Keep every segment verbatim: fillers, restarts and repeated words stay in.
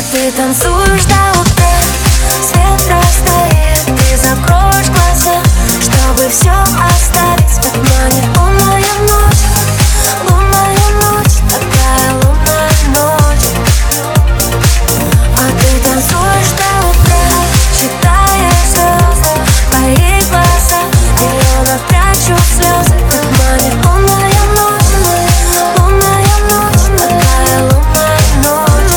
ты танцуешь до утра, свет растает, ты закроешь глаза, чтобы все оставить как манит. Лунная ночь, лунная ночь, такая лунная ночь. А ты танцуешь до утра, считаешь звезды, твои глаза, миллионов прячут слезы, как манит. Лунная ночь, лунная ночь, такая лунная ночь.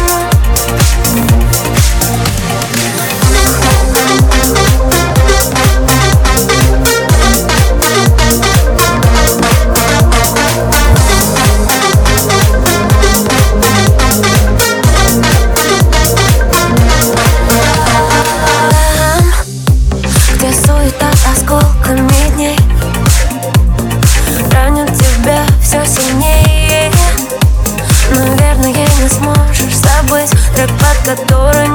Где суета осколками дней ранит тебя все сильнее. Наверное, не сможешь забыть трек, под который